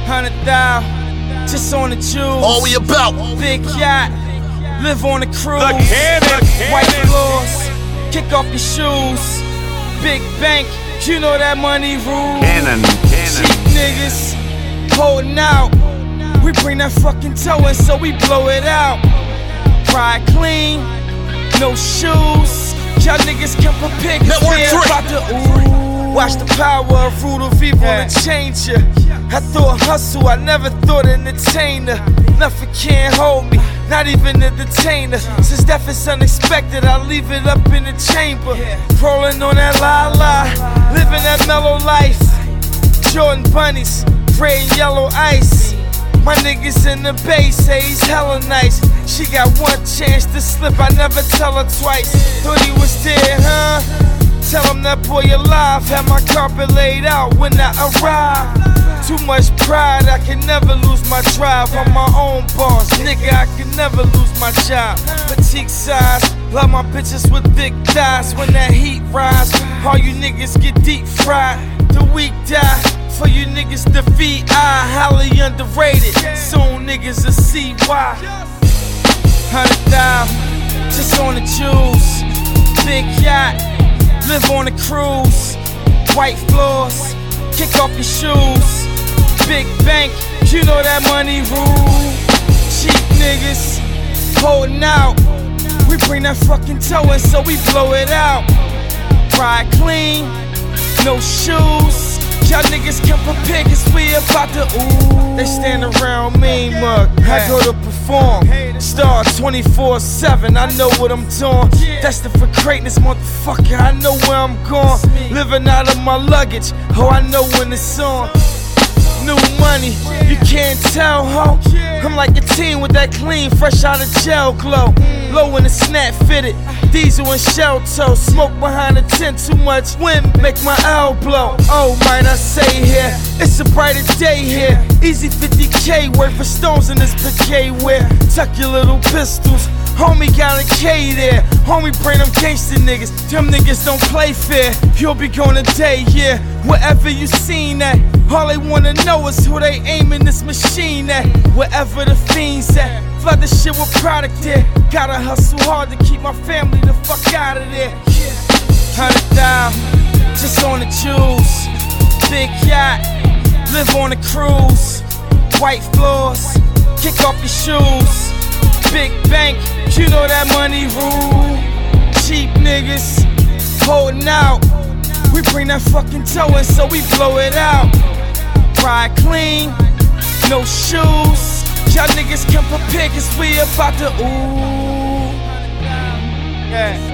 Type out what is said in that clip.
100,000, just on the juice. All we about. Big yacht, live on the cruise. The cannon. White floors, kick off your shoes. Big bank, you know that money rules. Cannon. Cheap niggas, holding out. We bring that fucking toe in, so we blow it out. Ride clean, no shoes. Y'all niggas come prepared, cause we about to watch the power of root of evil and change ya. I thought hustle, I never thought entertainer. Nothing can't hold me, not even a detainer. Since death is unexpected, I leave it up in the chamber. Rolling on that la-la, living that mellow life. Jordan bunnies, gray and yellow ice. My niggas in the bay say he's hella nice. She got one chance to slip, I never tell her twice. Thought he was dead, huh? Tell him that boy alive. Had my carpet laid out when I arrived. Too much pride, I can never lose my drive. I'm my own boss, nigga, I can never lose my job. Petite size, love my bitches with thick thighs. When that heat rise, all you niggas get deep fried. The weak die, for you niggas defeat. I highly underrated, soon niggas will see why. 100,000, just on the juice. Big yacht, live on the cruise. White floors, kick off your shoes. Big bank, you know that money rule. Cheap niggas, holding out. We bring that fucking toe in, so we blow it out. Ride clean, no shoes. Y'all niggas come prepared, cause we about to They stand around me, mug. I go to perform. Star 24/7, I know what I'm doing. Destined for greatness, motherfucker, I know where I'm going. Living out of my luggage, oh, I know when it's on. New money, you can't tell, ho. I'm like a teen with that clean, fresh out of jail glow. Low in the snap fitted, diesel and shell toe. Smoke behind the tent, too much wind make my L blow. Oh, might I say here, it's a brighter day here. Easy 50K worth of stones in this bouquet wear. Tuck your little pistols, homie got a K there. Homie bring them gangsta niggas, them niggas don't play fair. You'll be going today, yeah, wherever you seen that. All they wanna know is who they aiming this machine at. Wherever the fiends at, flood the shit with product there. Gotta hustle hard to keep my family the fuck out of there. 100,000, just on the juice. Big yacht, live on the cruise. White floors, kick off your shoes. Big bank, you know that money rule. Cheap niggas, holding out. We bring that fucking toe in, so we blow it out. Ride clean, no shoes. Y'all niggas come prepared, cause we about to Yeah.